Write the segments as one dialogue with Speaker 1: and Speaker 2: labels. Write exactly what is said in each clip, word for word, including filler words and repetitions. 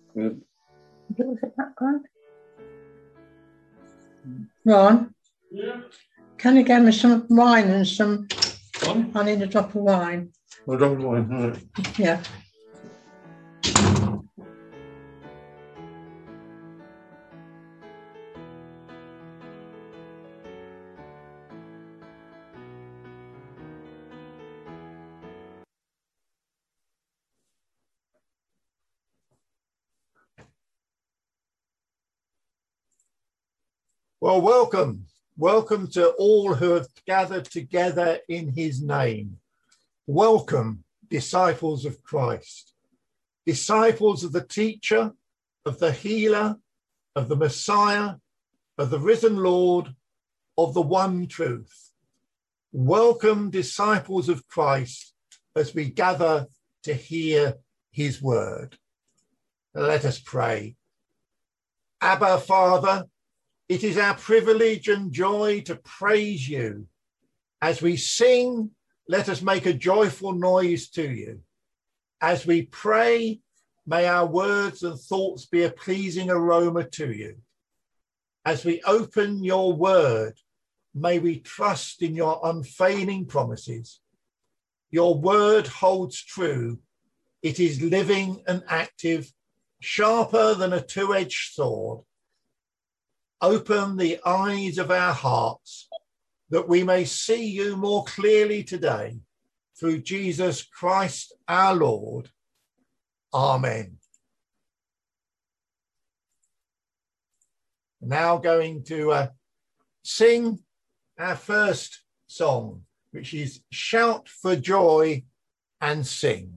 Speaker 1: Good.
Speaker 2: Was it that one? Ron?
Speaker 3: Yeah.
Speaker 2: Can you get me some wine and some...
Speaker 3: One?
Speaker 2: I need a drop of wine.
Speaker 3: I don't mind. No.
Speaker 2: Yeah.
Speaker 4: Well, welcome. Welcome to all who have gathered together in his name. Welcome, disciples of Christ, disciples of the teacher, of the healer, of the Messiah, of the risen Lord, of the one truth. Welcome, disciples of Christ, as we gather to hear his word. Let us pray. Abba, Father, it is our privilege and joy to praise you. As we sing, let us make a joyful noise to you. As we pray, may our words and thoughts be a pleasing aroma to you. As we open your word, may we trust in your unfailing promises. Your word holds true. It is living and active, sharper than a two-edged sword. Open the eyes of our hearts that we may see you more clearly today through Jesus Christ our Lord. Amen. Now going to uh, sing our first song, which is Shout for Joy and Sing.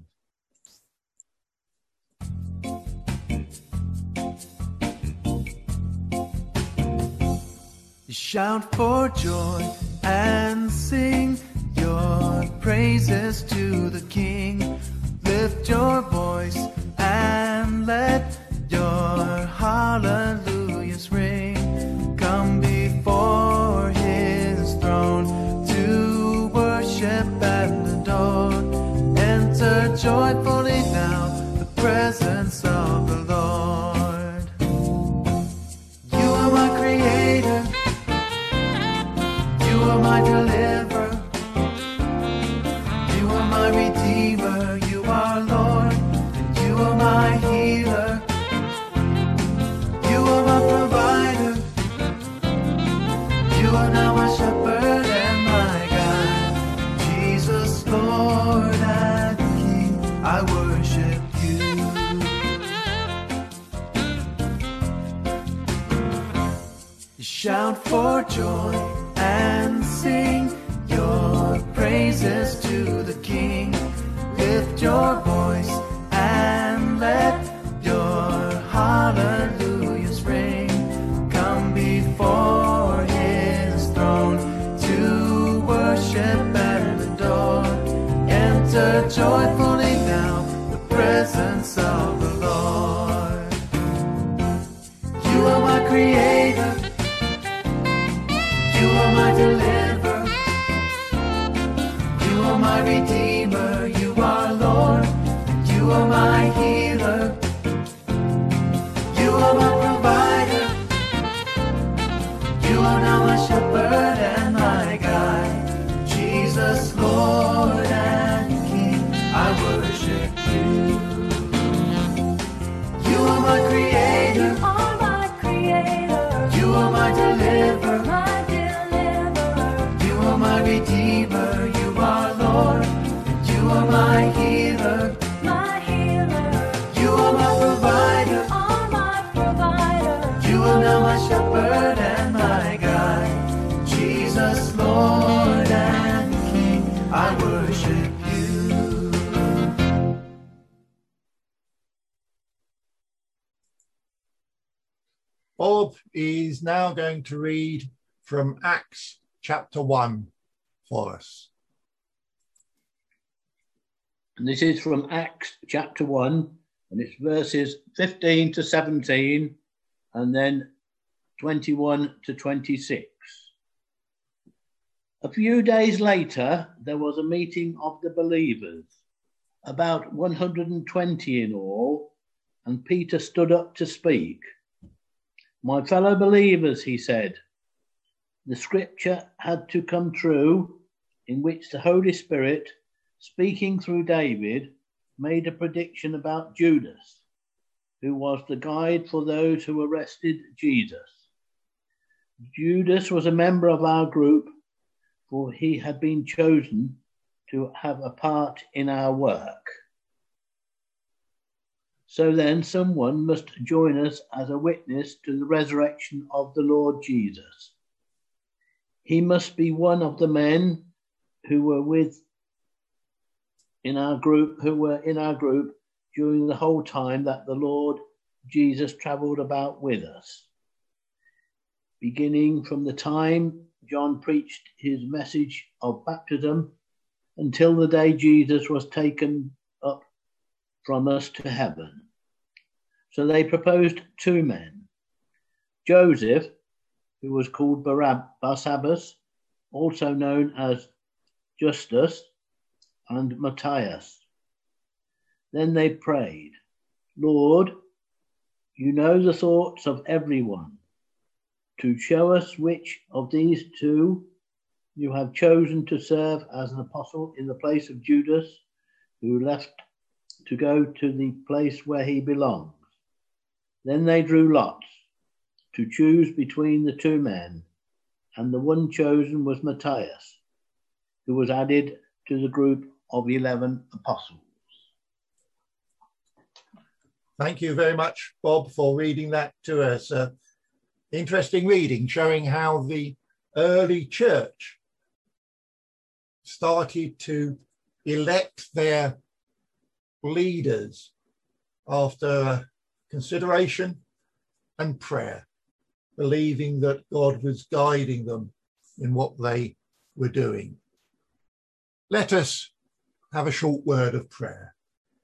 Speaker 5: Shout for joy and sing your praises to the King. Lift your voice and let your hallelujahs ring. Come before his throne to worship and adore. Enter joyfully now the presence of the Lord. You are my creator. You are my deliverer, you are my redeemer, you are Lord, and you are my healer, you are my provider, you are now my shepherd and my guide, Jesus, Lord and King, I worship you. Shout for joy and sing your praises to the King. Lift your voice and let your hallelujahs ring. Come before his throne to worship and adore. Enter joyfully now the presence of the Lord. You are my creator. You are my deliverer, you are my redeemer, you are Lord, and you are my healer, you are my provider, you are now my shepherd and my guide, Jesus, Lord and King, I worship you. You are my creator, you are my creator, you are my deliverer, my redeemer, you are Lord, and you are my healer, my healer. You are my provider, you are my provider. You are now my shepherd and my guide, Jesus, Lord and King, I worship you.
Speaker 4: Bob is now going to read from Acts chapter one for us.
Speaker 1: And this is from Acts chapter one, and it's verses fifteen to seventeen, and then twenty-one to twenty-six. A few days later, there was a meeting of the believers, about one hundred twenty in all, and Peter stood up to speak. My fellow believers, he said, the scripture had to come true in which the Holy Spirit, speaking through David, made a prediction about Judas, who was the guide for those who arrested Jesus. Judas was a member of our group, for he had been chosen to have a part in our work. So then someone must join us as a witness to the resurrection of the Lord Jesus. He must be one of the men who were with in our group, who were in our group during the whole time that the Lord Jesus traveled about with us. Beginning from the time John preached his message of baptism until the day Jesus was taken up from us to heaven. So they proposed two men, Joseph, who was called Barsabbas, also known as Justus, and Matthias. Then they prayed, Lord, you know the thoughts of everyone, to show us which of these two you have chosen to serve as an apostle in the place of Judas, who left to go to the place where he belongs. Then they drew lots to choose between the two men, and the one chosen was Matthias, who was added to the group of eleven apostles.
Speaker 4: Thank you very much, Bob, for reading that to us. Uh, interesting reading, showing how the early church started to elect their leaders after consideration and prayer, believing that God was guiding them in what they were doing. Let us have a short word of prayer.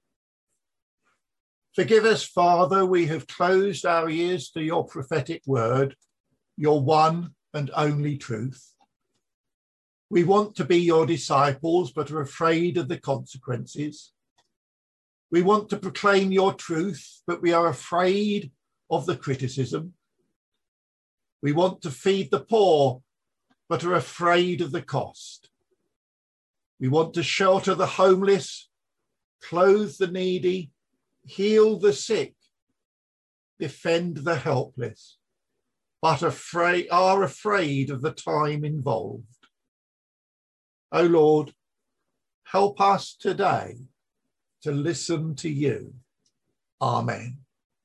Speaker 4: Forgive us, Father, we have closed our ears to your prophetic word, your one and only truth. We want to be your disciples, but are afraid of the consequences. We want to proclaim your truth, but we are afraid of the criticism. We want to feed the poor, but are afraid of the cost. We want to shelter the homeless, clothe the needy, heal the sick, defend the helpless, but afraid, are afraid of the time involved. O Lord, help us today to listen to you. Amen.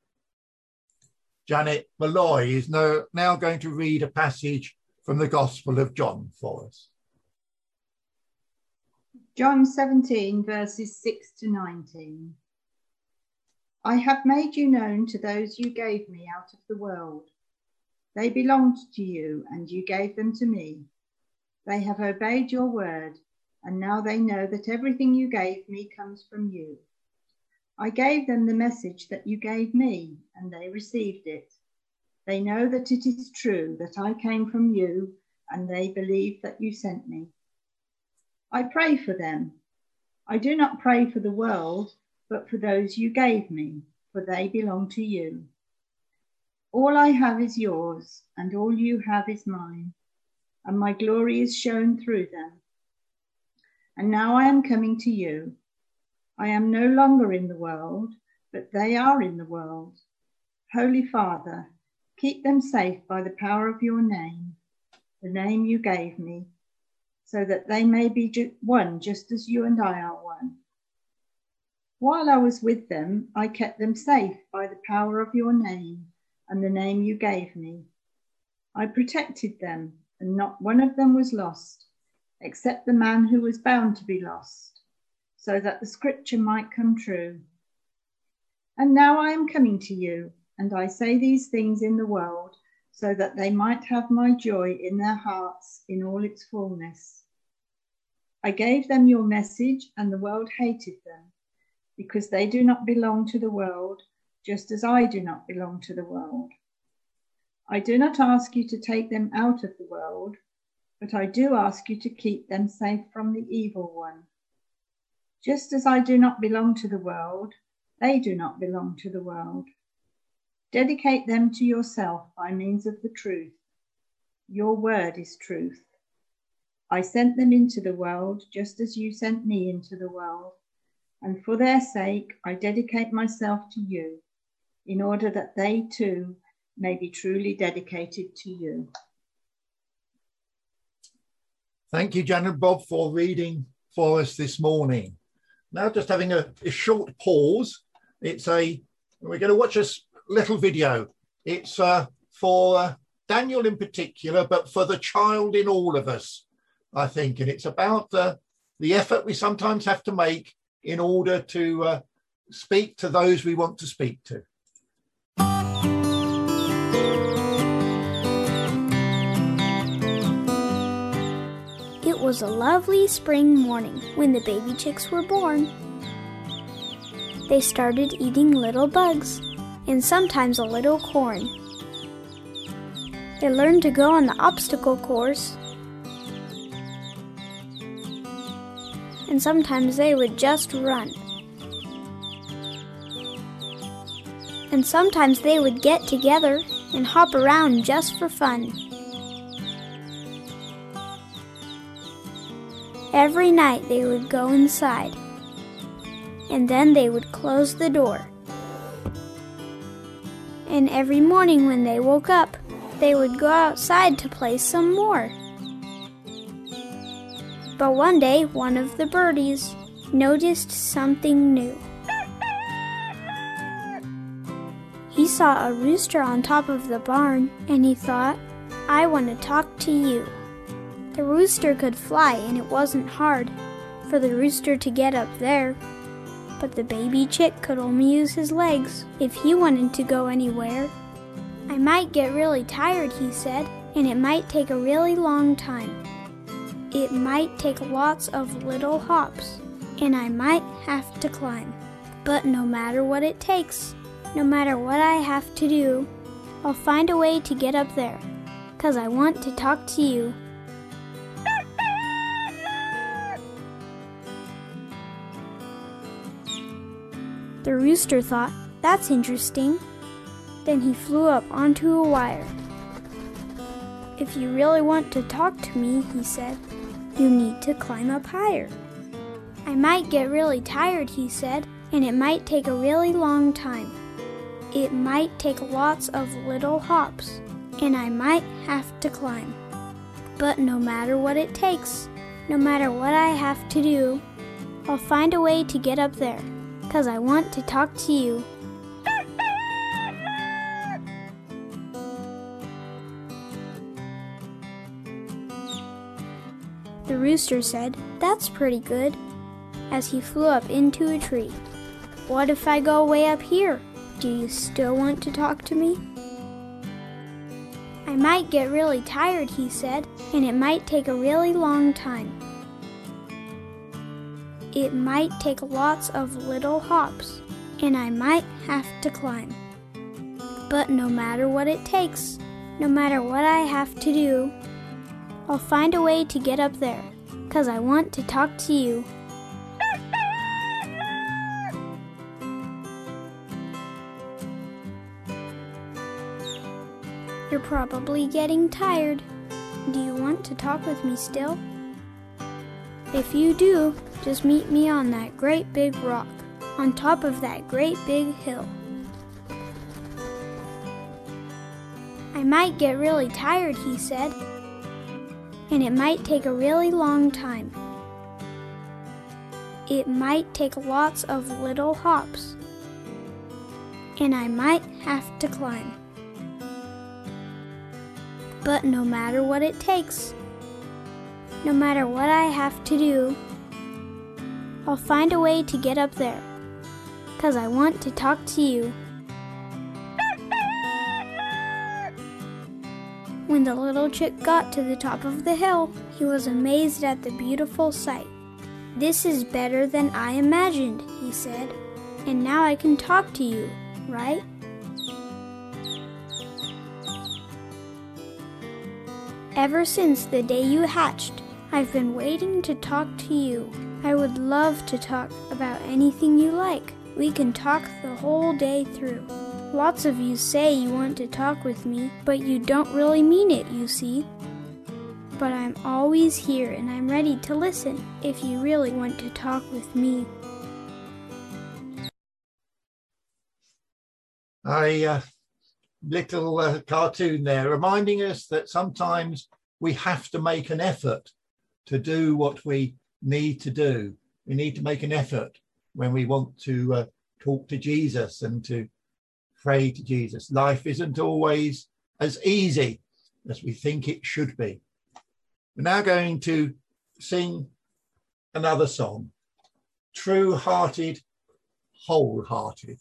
Speaker 4: Janet Malloy is now, now going to read a passage from the Gospel of John for us.
Speaker 6: John seventeen, verses six to nineteen. I have made you known to those you gave me out of the world. They belonged to you, and you gave them to me. They have obeyed your word, and now they know that everything you gave me comes from you. I gave them the message that you gave me, and they received it. They know that it is true that I came from you, and they believe that you sent me. I pray for them. I do not pray for the world, but for those you gave me, for they belong to you. All I have is yours, and all you have is mine, and my glory is shown through them. And now I am coming to you. I am no longer in the world, but they are in the world. Holy Father, keep them safe by the power of your name, the name you gave me, so that they may be ju- one just as you and I are one. While I was with them, I kept them safe by the power of your name and the name you gave me. I protected them, and not one of them was lost, except the man who was bound to be lost, so that the scripture might come true. And now I am coming to you, and I say these things in the world, so that they might have my joy in their hearts in all its fullness. I gave them your message, and the world hated them, because they do not belong to the world, just as I do not belong to the world. I do not ask you to take them out of the world, but I do ask you to keep them safe from the evil one. Just as I do not belong to the world, They do not belong to the world. Dedicate them to yourself by means of the truth. Your word is truth. I sent them into the world just as you sent me into the world, and for their sake I dedicate myself to you, in order that they too may be truly dedicated to you.
Speaker 4: Thank you, Jan and Bob, for reading for us this morning. Now just having a, a short pause. It's a, we're going to watch a little video. It's uh, for uh, Daniel in particular, but for the child in all of us, I think. And it's about uh, the effort we sometimes have to make in order to uh, speak to those we want to speak to.
Speaker 7: It was a lovely spring morning when the baby chicks were born. They started eating little bugs and sometimes a little corn. They learned to go on the obstacle course, and sometimes they would just run. And sometimes they would get together and hop around just for fun. Every night they would go inside, and then they would close the door. And every morning when they woke up, they would go outside to play some more. But one day, one of the birdies noticed something new. He saw a rooster on top of the barn, and he thought, I want to talk to you. The rooster could fly, and it wasn't hard for the rooster to get up there. But the baby chick could only use his legs if he wanted to go anywhere. I might get really tired, he said, and it might take a really long time. It might take lots of little hops, and I might have to climb. But no matter what it takes, no matter what I have to do, I'll find a way to get up there, 'cause I want to talk to you. The rooster thought, that's interesting. Then he flew up onto a wire. If you really want to talk to me, he said, you need to climb up higher. I might get really tired, he said, and it might take a really long time. It might take lots of little hops, and I might have to climb. But no matter what it takes, no matter what I have to do, I'll find a way to get up there, 'cause I want to talk to you. The rooster said, that's pretty good, as he flew up into a tree. What if I go way up here? Do you still want to talk to me? I might get really tired, he said, and it might take a really long time. It might take lots of little hops, and I might have to climb. But no matter what it takes, no matter what I have to do, I'll find a way to get up there, 'cause I want to talk to you. You're probably getting tired. Do you want to talk with me still? If you do, just meet me on that great big rock, on top of that great big hill. I might get really tired, he said, and it might take a really long time. It might take lots of little hops, and I might have to climb. But no matter what it takes, no matter what I have to do, I'll find a way to get up there, 'cause I want to talk to you. When the little chick got to the top of the hill, he was amazed at the beautiful sight. This is better than I imagined, he said, and now I can talk to you, right? Ever since the day you hatched, I've been waiting to talk to you. I would love to talk about anything you like. We can talk the whole day through. Lots of you say you want to talk with me, but you don't really mean it, you see. But I'm always here and I'm ready to listen if you really want to talk with me.
Speaker 4: A uh, little uh, cartoon there reminding us that sometimes we have to make an effort to do what we need to do. We need to make an effort when we want to uh, talk to Jesus and to pray to Jesus. Life isn't always as easy as we think it should be. We're now going to sing another song, True-Hearted, Wholehearted.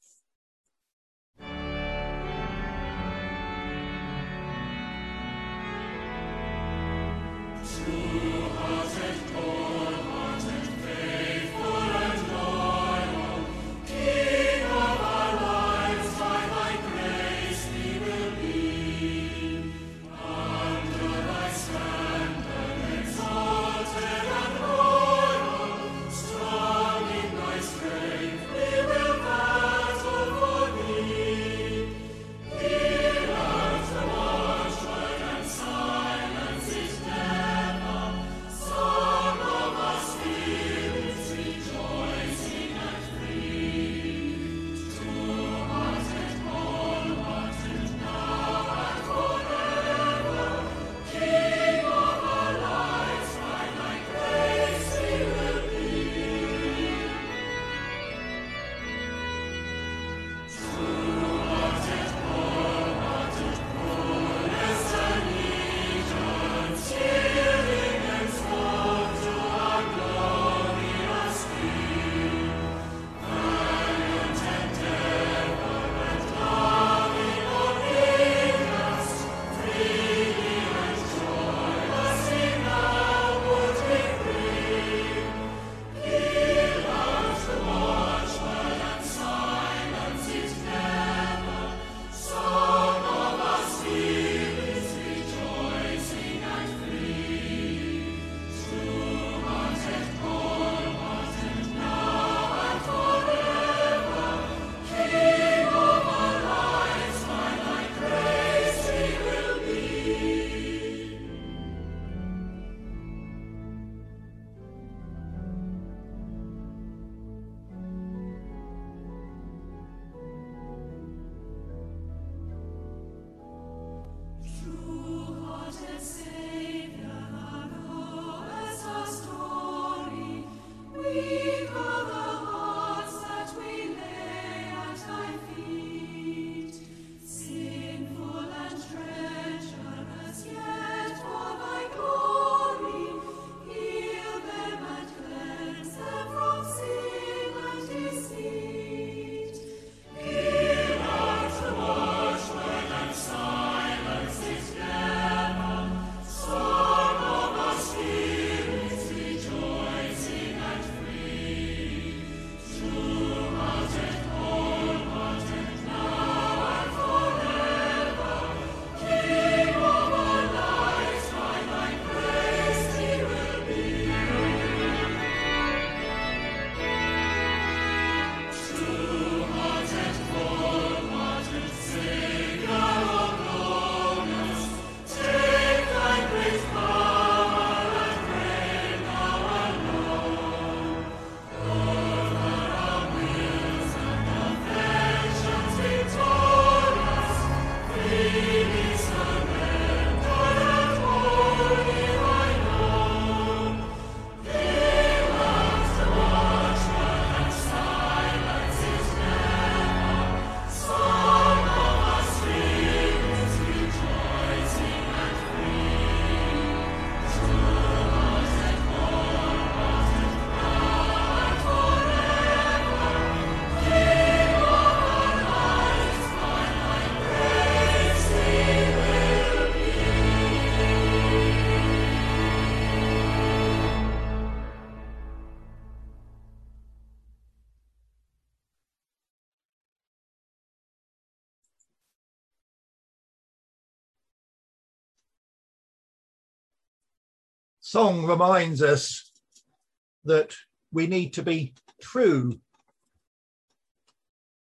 Speaker 4: Song reminds us that we need to be true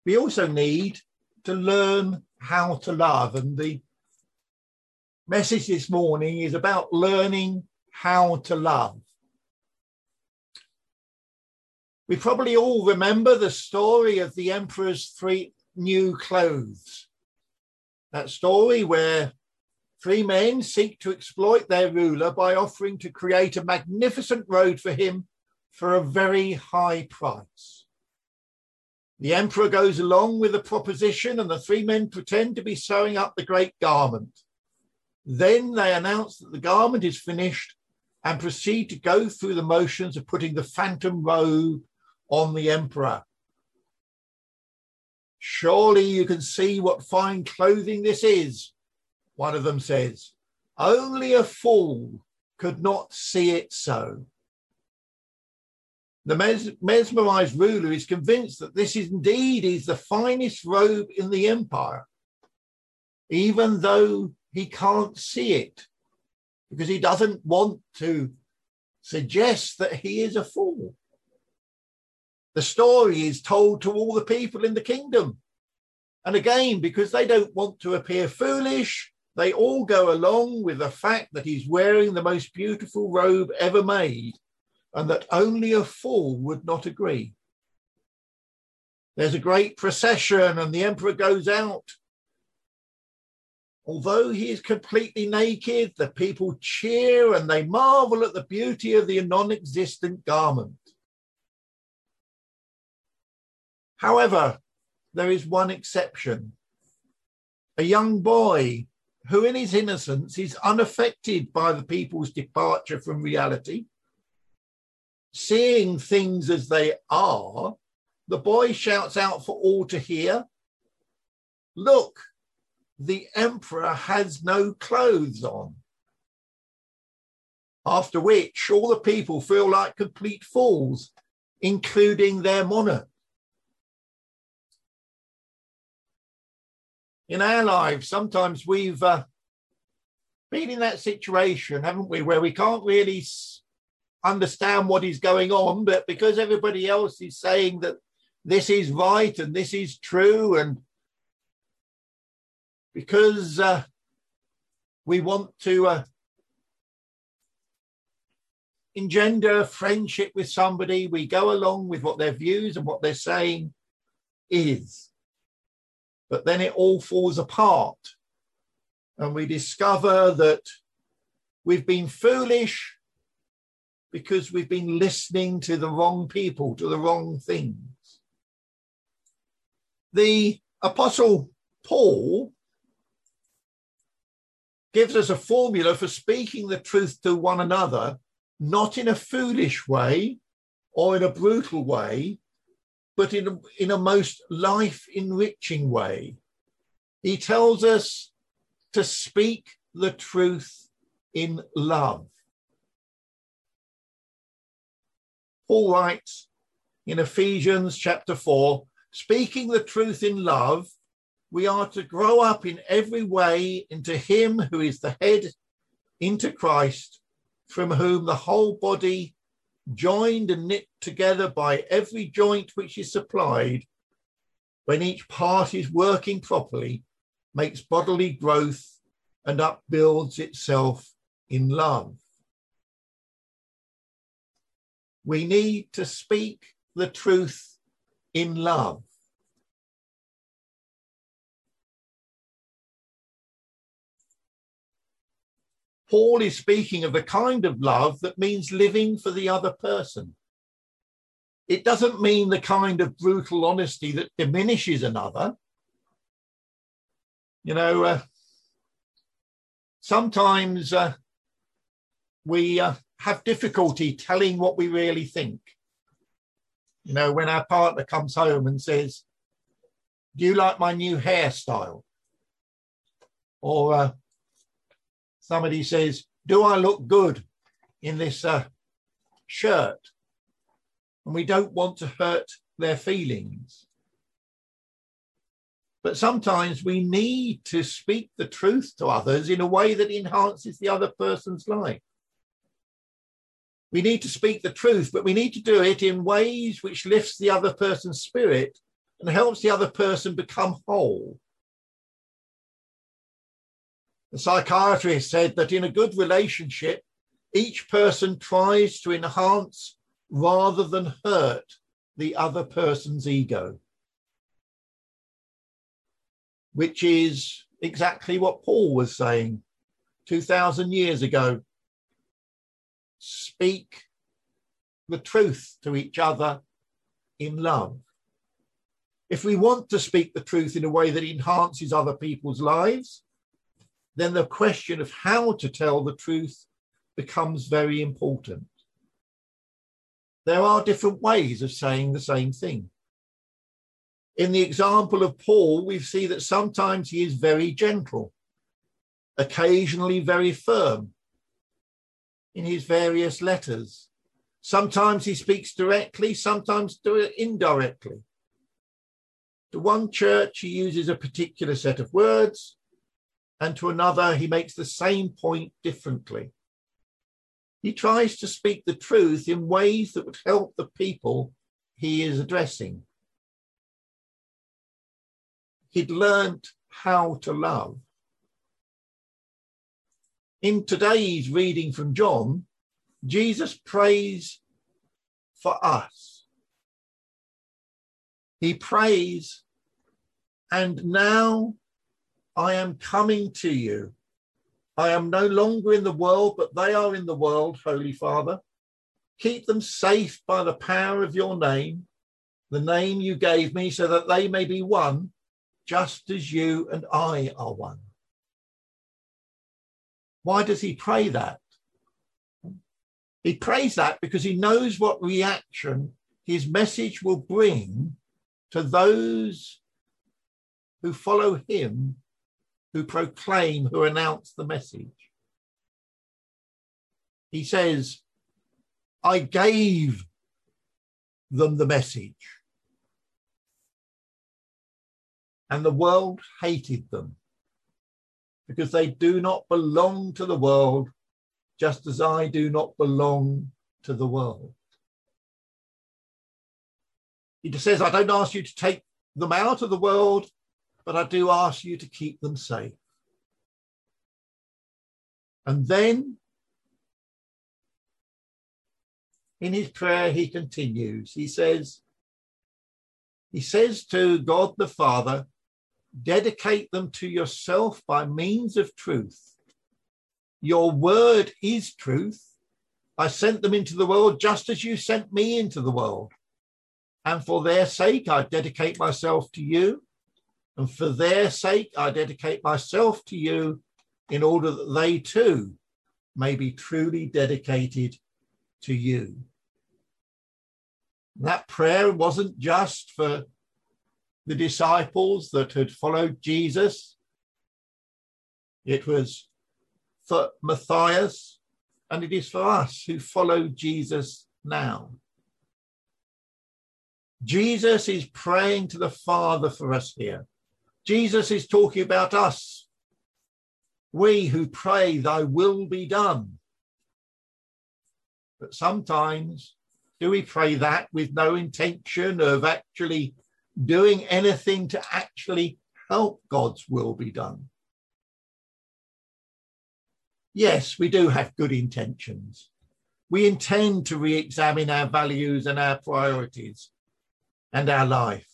Speaker 4: we also need to learn how to love. And the message this morning is about learning how to love. We probably all remember the story of the emperor's three new clothes. That story where three men seek to exploit their ruler by offering to create a magnificent robe for him for a very high price. The emperor goes along with the proposition, and the three men pretend to be sewing up the great garment. Then they announce that the garment is finished and proceed to go through the motions of putting the phantom robe on the emperor. Surely you can see what fine clothing this is, one of them says. Only a fool could not see it so. The mes- mesmerized ruler is convinced that this is indeed is the finest robe in the empire, even though he can't see it, because he doesn't want to suggest that he is a fool. The story is told to all the people in the kingdom. And again, because they don't want to appear foolish, they all go along with the fact that he's wearing the most beautiful robe ever made, and that only a fool would not agree. There's a great procession, and the emperor goes out. Although he is completely naked, the people cheer and they marvel at the beauty of the non-existent garment. However, there is one exception. A young boy who in his innocence is unaffected by the people's departure from reality. Seeing things as they are, the boy shouts out for all to hear, "Look, the emperor has no clothes on." After which all the people feel like complete fools, including their monarch. In our lives, sometimes we've uh, been in that situation, haven't we, where we can't really s- understand what is going on, but because everybody else is saying that this is right and this is true, and because uh, we want to uh, engender friendship with somebody, we go along with what their views and what they're saying is. But then it all falls apart, and we discover that we've been foolish because we've been listening to the wrong people, to the wrong things. The Apostle Paul gives us a formula for speaking the truth to one another, not in a foolish way or in a brutal way, but in a, in a most life-enriching way. He tells us to speak the truth in love. Paul writes in Ephesians chapter four, speaking the truth in love, we are to grow up in every way into him who is the head, into Christ, from whom the whole body, joined and knit together by every joint which is supplied, when each part is working properly, makes bodily growth and upbuilds itself in love. We need to speak the truth in love. Paul is speaking of the kind of love that means living for the other person. It doesn't mean the kind of brutal honesty that diminishes another. You know, uh, sometimes uh, we uh, have difficulty telling what we really think. You know, when our partner comes home and says, "Do you like my new hairstyle?" Or uh, somebody says, "Do I look good in this uh, shirt?" And we don't want to hurt their feelings. But sometimes we need to speak the truth to others in a way that enhances the other person's life. We need to speak the truth, but we need to do it in ways which lifts the other person's spirit and helps the other person become whole. The psychiatrist said that in a good relationship, each person tries to enhance rather than hurt the other person's ego, which is exactly what Paul was saying two thousand years ago. Speak the truth to each other in love. If we want to speak the truth in a way that enhances other people's lives, then the question of how to tell the truth becomes very important. There are different ways of saying the same thing. In the example of Paul, we see that sometimes he is very gentle, occasionally very firm in his various letters. Sometimes he speaks directly, sometimes indirectly. To one church, he uses a particular set of words, and to another, he makes the same point differently. He tries to speak the truth in ways that would help the people he is addressing. He'd learned how to love. In today's reading from John, Jesus prays for us. He prays, and now I am coming to you. I am no longer in the world, but they are in the world, Holy Father. Keep them safe by the power of your name, the name you gave me, so that they may be one, just as you and I are one. Why does he pray that? He prays that because he knows what reaction his message will bring to those who follow him, who proclaim, who announce the message. He says, I gave them the message, and the world hated them because they do not belong to the world, just as I do not belong to the world. He just says, I don't ask you to take them out of the world, but I do ask you to keep them safe. And then in his prayer, he continues. He says, he says to God the Father, dedicate them to yourself by means of truth. Your word is truth. I sent them into the world just as you sent me into the world. And for their sake, I dedicate myself to you. And for their sake, I dedicate myself to you in order that they too may be truly dedicated to you. That prayer wasn't just for the disciples that had followed Jesus. It was for Matthias, and it is for us who follow Jesus now. Jesus is praying to the Father for us here. Jesus is talking about us, we who pray, thy will be done. But sometimes, do we pray that with no intention of actually doing anything to actually help God's will be done? Yes, we do have good intentions. We intend to re-examine our values and our priorities and our life.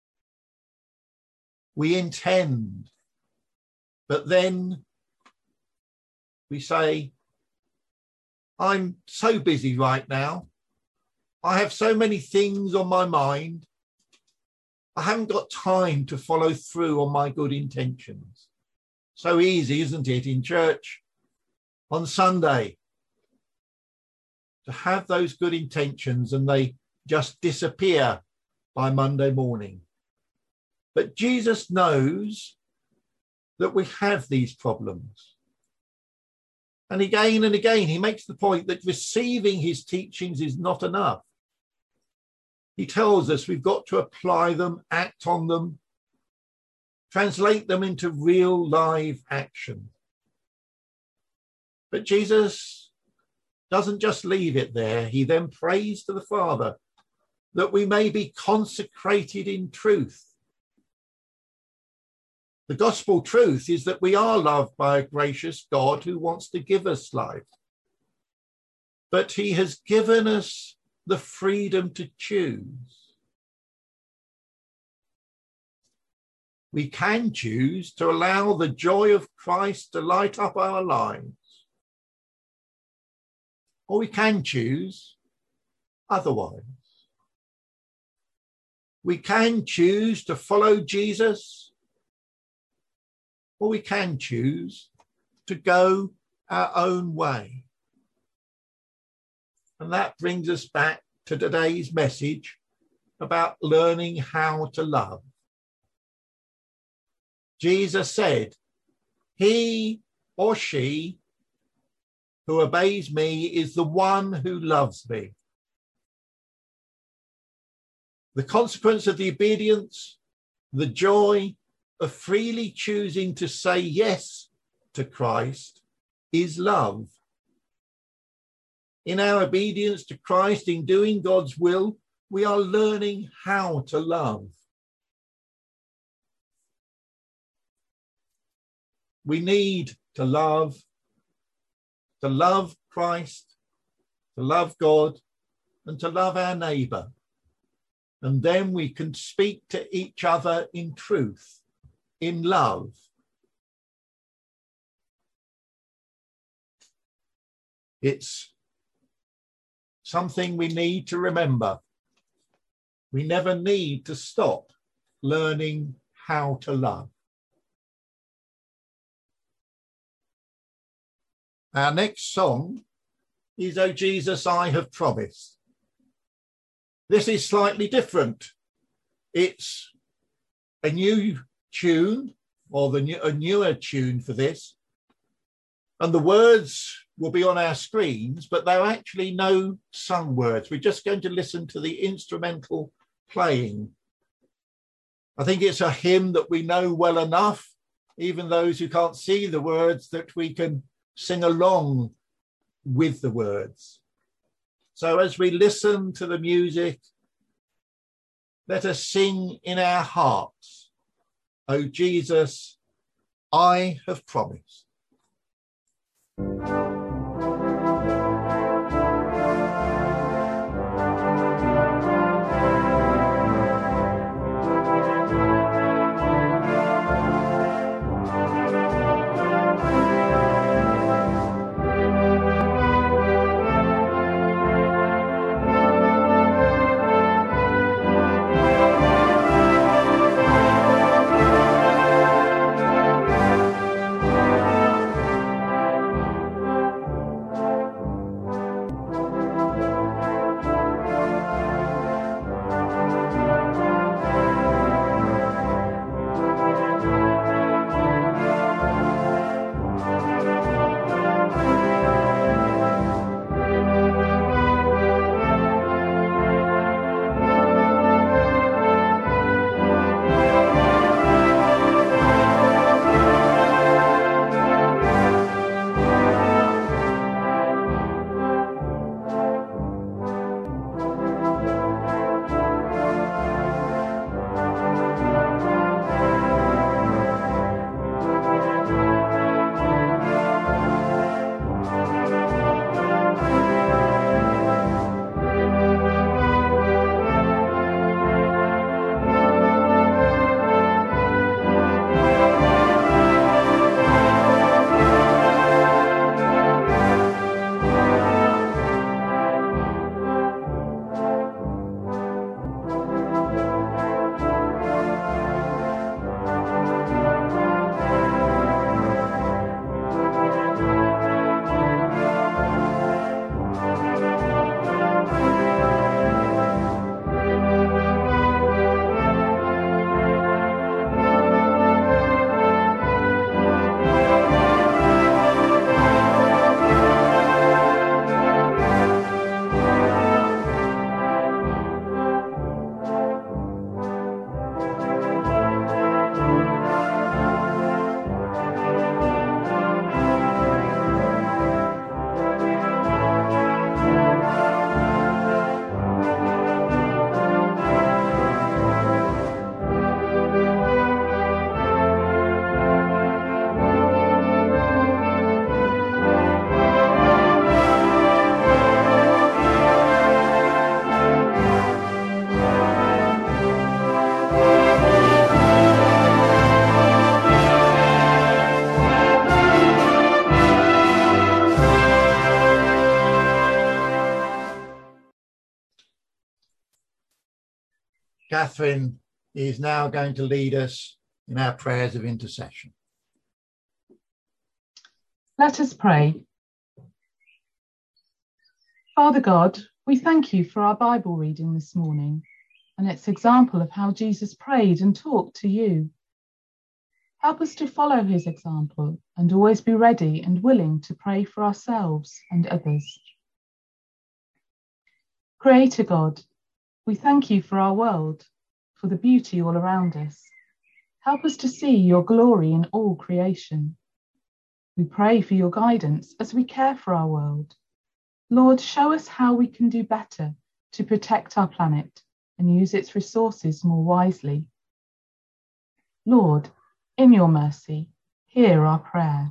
Speaker 4: We intend, but then we say, I'm so busy right now. I have so many things on my mind. I haven't got time to follow through on my good intentions. So easy, isn't it, in church on Sunday to have those good intentions and they just disappear by Monday morning. But Jesus knows that we have these problems. And again and again, he makes the point that receiving his teachings is not enough. He tells us we've got to apply them, act on them, translate them into real live action. But Jesus doesn't just leave it there. He then prays to the Father, that we may be consecrated in truth. The gospel truth is that we are loved by a gracious God who wants to give us life. But he has given us the freedom to choose. We can choose to allow the joy of Christ to light up our lives. Or we can choose otherwise. We can choose to follow Jesus, or we can choose to go our own way. And that brings us back to today's message about learning how to love. Jesus said, he or she who obeys me is the one who loves me. The consequence of the obedience, the joy of freely choosing to say yes to Christ is love. In our obedience to Christ, in doing God's will, we are learning how to love. We need to love, to love Christ, to love God, and to love our neighbour. And then we can speak to each other in truth, in love. It's something we need to remember. We never need to stop learning how to love. Our next song is "O Jesus, I Have Promised." This is slightly different. It's a new tune, or the new, a newer tune for this. And the words will be on our screens, but there are actually no sung words. We're just going to listen to the instrumental playing. I think it's a hymn that we know well enough, even those who can't see the words, that we can sing along with the words. So as we listen to the music, let us sing in our hearts, "O Jesus, I have promised." Catherine is now going to lead us in our prayers of intercession.
Speaker 8: Let us pray. Father God, we thank you for our Bible reading this morning and its example of how Jesus prayed and talked to you. Help us to follow his example and always be ready and willing to pray for ourselves and others. Creator God, we thank you for our world, for the beauty all around us. Help us to see your glory in all creation. We pray for your guidance as we care for our world. Lord, show us how we can do better to protect our planet and use its resources more wisely. Lord, in your mercy, hear our prayer.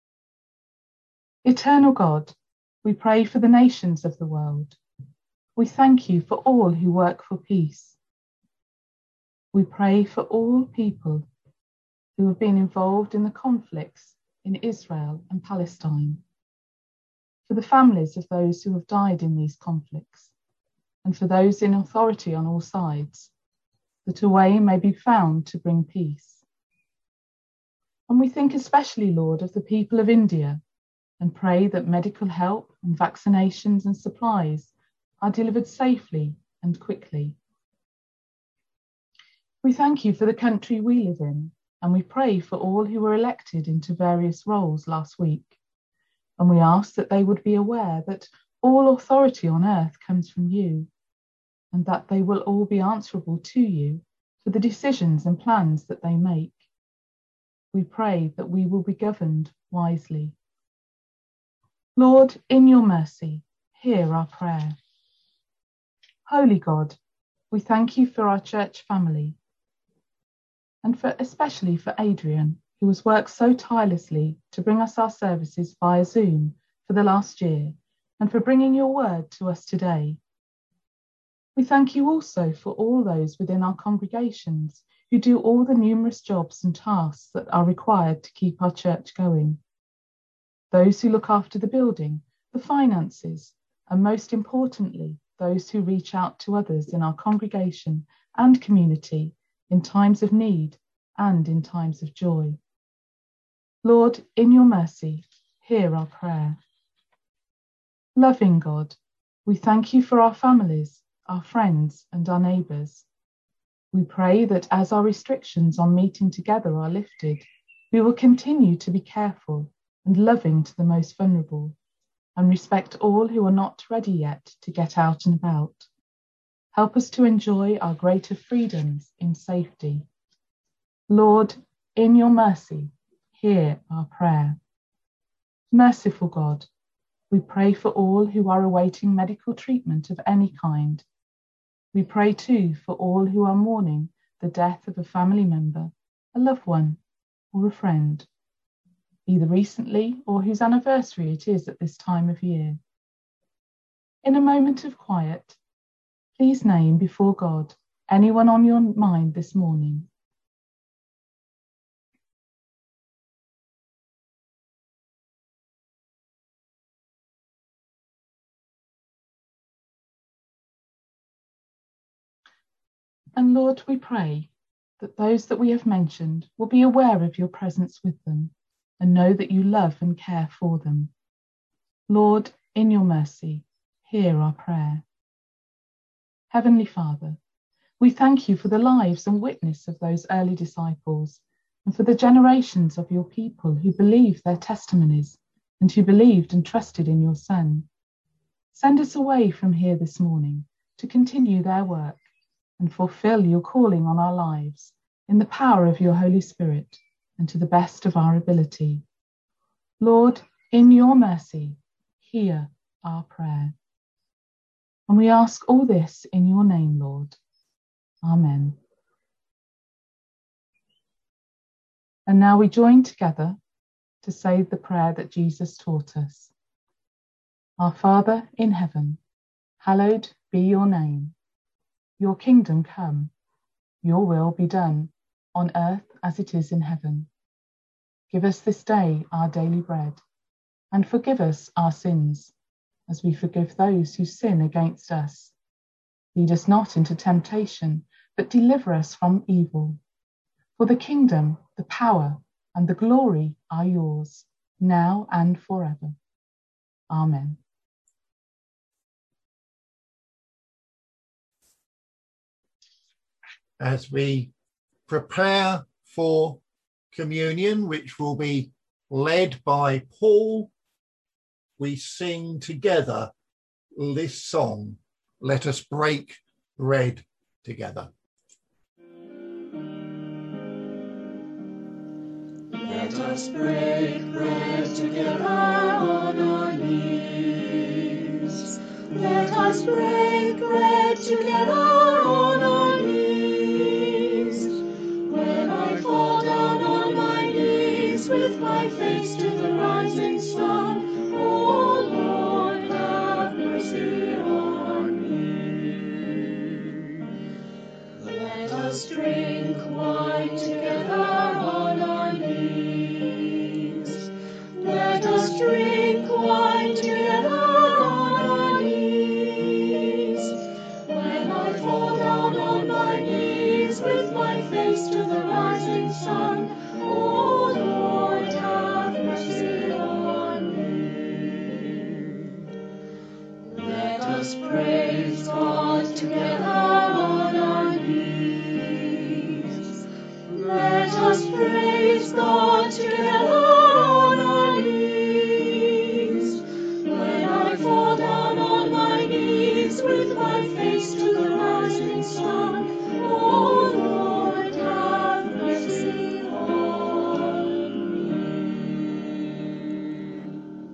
Speaker 8: Eternal God, we pray for the nations of the world. We thank you for all who work for peace. We pray for all people who have been involved in the conflicts in Israel and Palestine, for the families of those who have died in these conflicts, and for those in authority on all sides, that a way may be found to bring peace. And we think especially, Lord, of the people of India and pray that medical help and vaccinations and supplies are delivered safely and quickly. We thank you for the country we live in, and we pray for all who were elected into various roles last week. And we ask that they would be aware that all authority on earth comes from you, and that they will all be answerable to you for the decisions and plans that they make. We pray that we will be governed wisely. Lord, in your mercy, hear our prayer. Holy God, we thank you for our church family, and for especially for Adrian, who has worked so tirelessly to bring us our services via Zoom for the last year, and for bringing your word to us today. We thank you also for all those within our congregations who do all the numerous jobs and tasks that are required to keep our church going. Those who look after the building, the finances, and most importantly, those who reach out to others in our congregation and community in times of need and in times of joy. Lord, in your mercy, hear our prayer. Loving God, we thank you for our families, our friends, and our neighbours. We pray that as our restrictions on meeting together are lifted, we will continue to be careful and loving to the most vulnerable, and respect all who are not ready yet to get out and about. Help us to enjoy our greater freedoms in safety. Lord, in your mercy, hear our prayer. Merciful God, we pray for all who are awaiting medical treatment of any kind. We pray too for all who are mourning the death of a family member, a loved one, or a friend, either recently or whose anniversary it is at this time of year. In a moment of quiet, please name before God anyone on your mind this morning. And Lord, we pray that those that we have mentioned will be aware of your presence with them and know that you love and care for them. Lord, in your mercy, hear our prayer. Heavenly Father, we thank you for the lives and witness of those early disciples and for the generations of your people who believed their testimonies and who believed and trusted in your Son. Send us away from here this morning to continue their work and fulfill your calling on our lives in the power of your Holy Spirit and to the best of our ability. Lord, in your mercy, hear our prayer. And we ask all this in your name, Lord. Amen. And now we join together to say the prayer that Jesus taught us. Our Father in heaven, hallowed be your name. Your kingdom come, your will be done, on earth as it is in heaven. Give us this day our daily bread, and forgive us our sins, as we forgive those who sin against us. Lead us not into temptation, but deliver us from evil. For the kingdom, the power, and the glory are yours, now and forever. Amen.
Speaker 4: As we prepare for communion, which will be led by Paul, we sing together this song, Let Us Break Bread Together.
Speaker 5: Let us break bread together on our knees. Let us break bread together on our knees. When I fall down on my knees with my face to the rising sun, oh Lord, have mercy on me. Let us drink wine together on our knees. Let us drink wine together on our knees. When I fall down on my knees with my face to the rising sun, oh Lord, have mercy on me. Let us praise God together on our knees. Let us praise God together on our knees. When I fall down on my knees with my face to the rising sun, oh Lord, have mercy on me.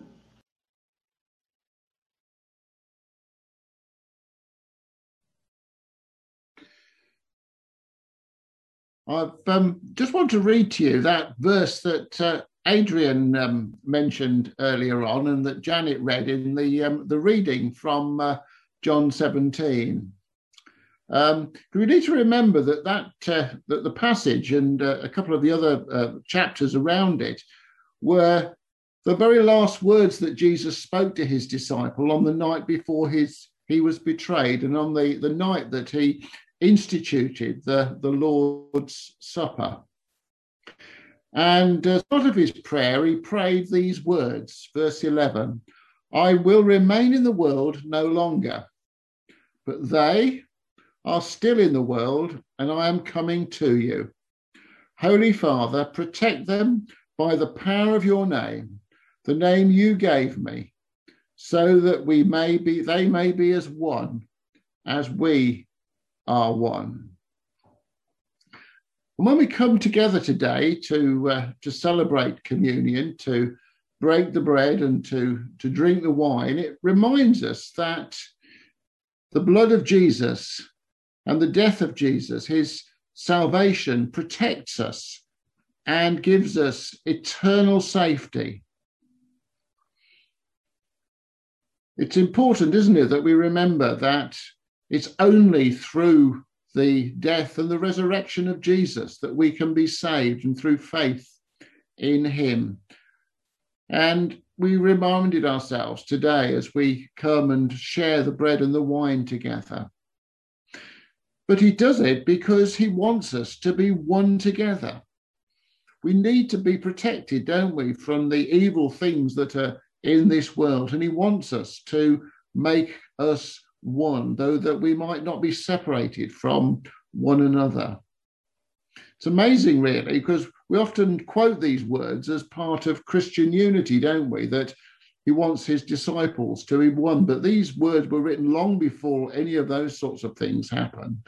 Speaker 1: I um, just want to read to you that verse that uh, Adrian um, mentioned earlier on, and that Janet read in the um, the reading from uh, John seventeen. Um, we need to remember that that uh, that the passage and uh, a couple of the other uh, chapters around it were the very last words that Jesus spoke to his disciple on the night before his he was betrayed, and on the, the night that he instituted the, the Lord's Supper. And as part of his prayer, he prayed these words, verse eleven, I will remain in the world no longer, but they are still in the world, and I am coming to you. Holy Father, protect them by the power of your name, the name you gave me, so that we may be, they may be as one, as we are one. And when we come together today to uh, to celebrate communion, to break the bread and to, to drink the wine, it reminds us that the blood of Jesus and the death of Jesus, his salvation, protects us and gives us eternal safety. It's important, isn't it, that we remember that it's only through the death and the resurrection of Jesus that we can be saved, and through faith in him. And we reminded ourselves today as we come and share the bread and the wine together. But he does it because he wants us to be one together. We need to be protected, don't we, from the evil things that are in this world. And he wants us to make us one, though that we might not be separated from one another. It's amazing, really, because we often quote these words as part of Christian unity, don't we? That he wants his disciples to be one. But these words were written long before any of those sorts of things happened.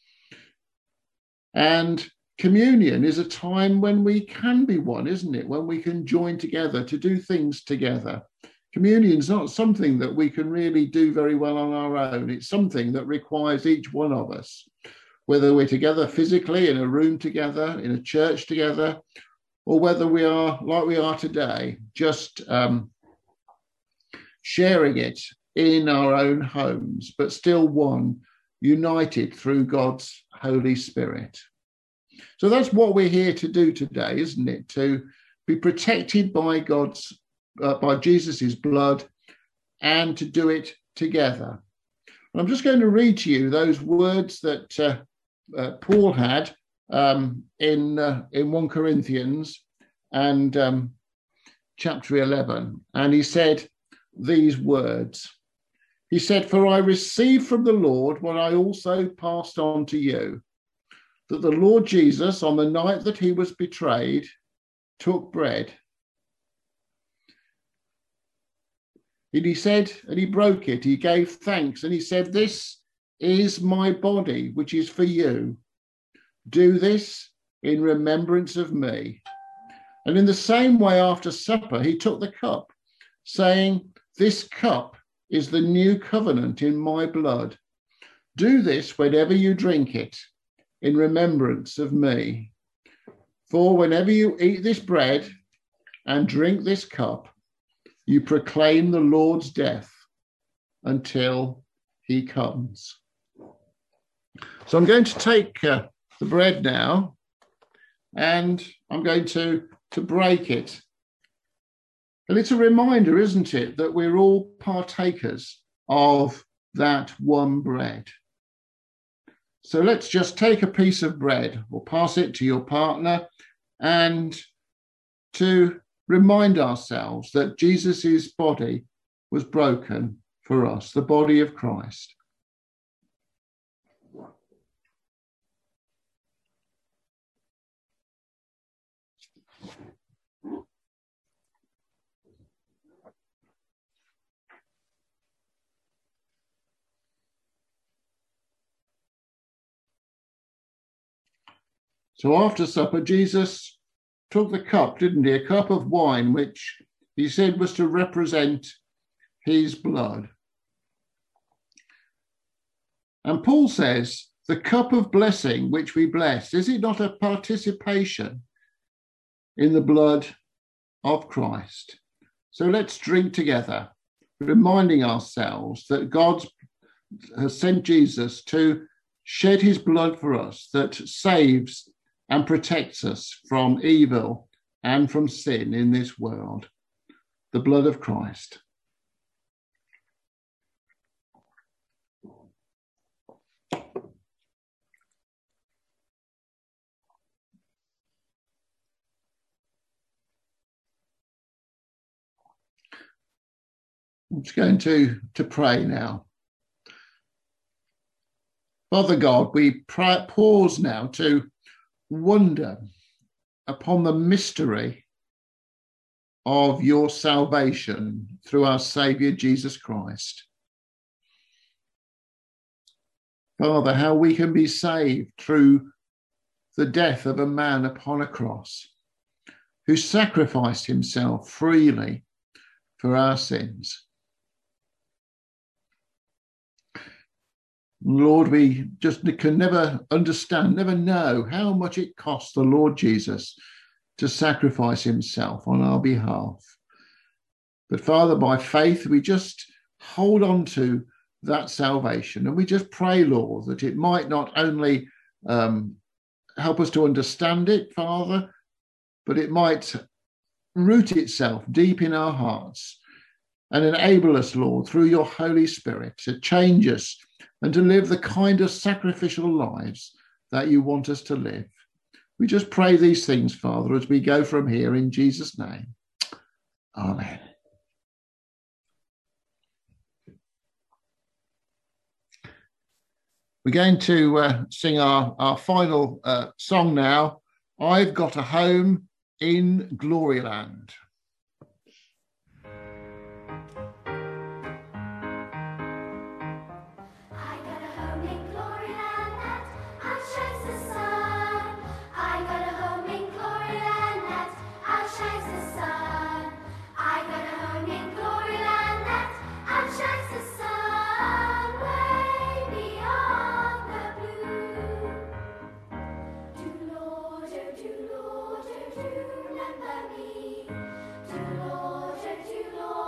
Speaker 1: And communion is a time when we can be one, isn't it? When we can join together to do things together. Communion is not something that we can really do very well on our own. It's something that requires each one of us, whether we're together physically in a room together, in a church together, or whether we are like we are today, just um, sharing it in our own homes, but still one, united through God's Holy Spirit. So that's what we're here to do today, isn't it? To be protected by God's Uh, by Jesus's blood, and to do it together. And I'm just going to read to you those words that uh,
Speaker 3: uh, Paul had um, in uh, in First Corinthians and um, chapter eleven, and he said these words. He said, "For I received from the Lord what I also passed on to you, that the Lord Jesus, on the night that he was betrayed, took bread. And he said, and he broke it, he gave thanks, and he said, 'This is my body, which is for you. Do this in remembrance of me.' And in the same way, after supper, he took the cup, saying, 'This cup is the new covenant in my blood. Do this whenever you drink it, in remembrance of me. For whenever you eat this bread and drink this cup, you proclaim the Lord's death until he comes.'" So I'm going to take uh, the bread now, and I'm going to, to break it. And it's a reminder, isn't it, that we're all partakers of that one bread. So let's just take a piece of bread or pass it to your partner, and to remind ourselves that Jesus' body was broken for us, the body of Christ. So after supper, Jesus took the cup, didn't he? A cup of wine, which he said was to represent his blood. And Paul says, the cup of blessing which we bless, is it not a participation in the blood of Christ? So let's drink together, reminding ourselves that God has sent Jesus to shed his blood for us, that saves and protects us from evil and from sin in this world. The blood of Christ. I'm just going to, to pray now. Father God, we pray, pause now to wonder upon the mystery of your salvation through our Saviour Jesus Christ. Father, how we can be saved through the death of a man upon a cross who sacrificed himself freely for our sins. Lord, we just can never understand, never know how much it cost the Lord Jesus to sacrifice himself on our behalf. But Father, by faith, we just hold on to that salvation, and we just pray, Lord, that it might not only um, help us to understand it, Father, but it might root itself deep in our hearts and enable us, Lord, through your Holy Spirit to change us and to live the kind of sacrificial lives that you want us to live. We just pray these things, Father, as we go from here in Jesus' name. Amen. We're going to uh, sing our, our final uh, song now, I've Got a Home in Gloryland.
Speaker 9: Lord,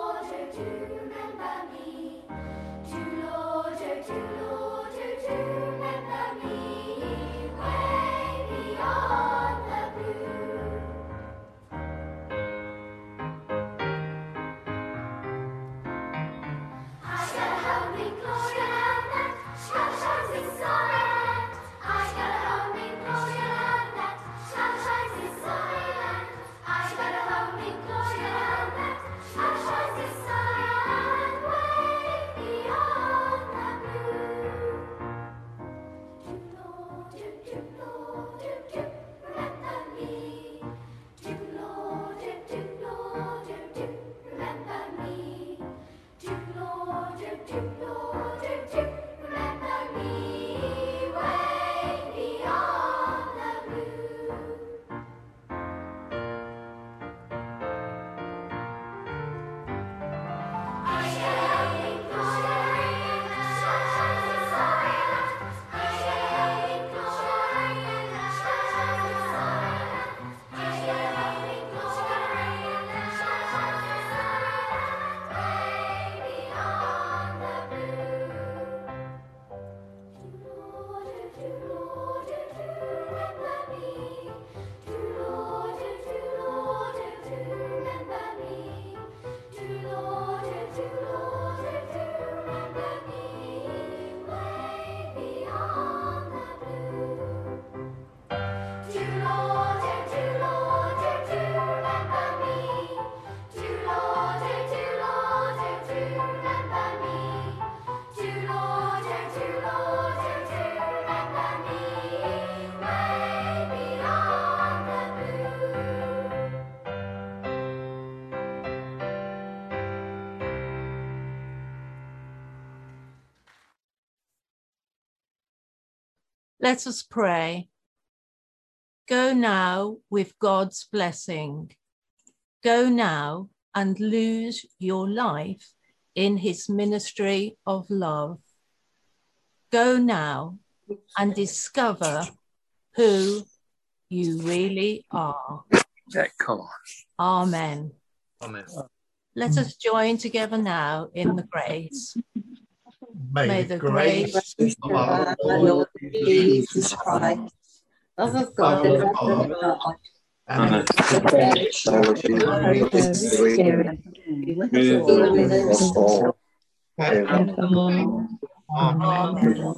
Speaker 9: Let us pray. Go now with God's blessing. Go now and lose your life in his ministry of love. Go now and discover who you really are. Amen.
Speaker 10: Amen.
Speaker 9: Let us join together now in the grace.
Speaker 4: May,
Speaker 9: May
Speaker 4: the
Speaker 9: the
Speaker 4: grace
Speaker 9: grace
Speaker 4: of our Lord Jesus Christ,
Speaker 2: Love of
Speaker 4: love
Speaker 2: God,
Speaker 4: of God, and
Speaker 10: Amen.
Speaker 2: Holy Spirit, be with us all. Evermore.
Speaker 4: Amen.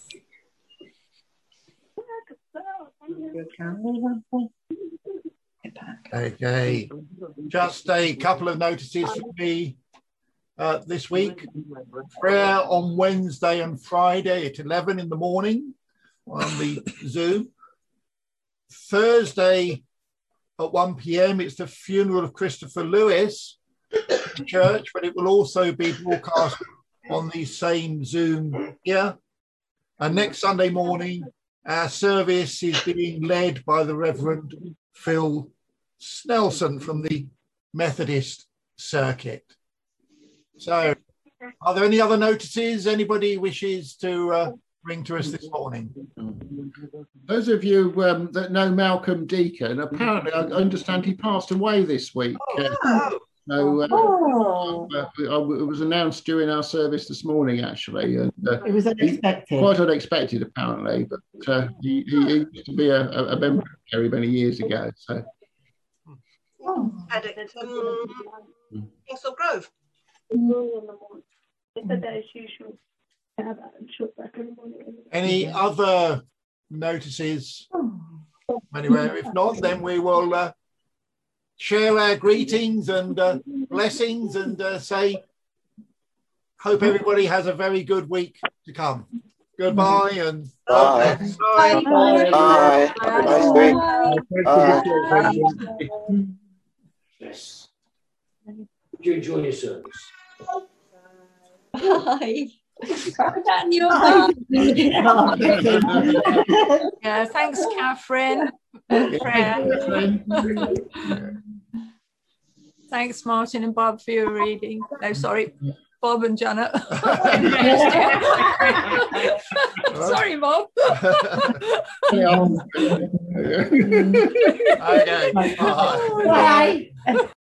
Speaker 4: Okay, just a couple of notices for me uh, this week. Prayer on Wednesday and Friday at eleven in the morning on the Zoom. Thursday at one p.m. it's the funeral of Christopher Lewis in church, but it will also be broadcast on the same Zoom here. And next Sunday morning, our service is being led by the Reverend Phil Snelson from the Methodist Circuit. So, are there any other notices anybody wishes to uh, bring to us this morning?
Speaker 3: Those of you um, that know Malcolm Deacon, apparently I understand he passed away this week. Uh, so uh,
Speaker 2: Oh,
Speaker 3: uh, it was announced during our service this morning, actually. And, uh,
Speaker 2: it was unexpected.
Speaker 3: quite unexpected, apparently, but uh, he, he used to be a, a member of Kerry many years ago. So.
Speaker 2: Oh.
Speaker 11: Um, Castle Grove.
Speaker 4: Any other notices anywhere? If not, then we will uh, share our greetings and uh, blessings and uh, say, hope everybody has a very good week to come. Goodbye and
Speaker 10: Bye.
Speaker 11: Bye.
Speaker 10: Bye. Have a nice week. Bye.
Speaker 1: Yes. Did you enjoy your service?
Speaker 11: Bye.
Speaker 9: Yeah, thanks, Catherine. Prayer. Thanks, Martin and Bob, for your reading. No, sorry, Bob and Janet. Sorry, Bob.
Speaker 4: okay. Bye.
Speaker 2: Bye.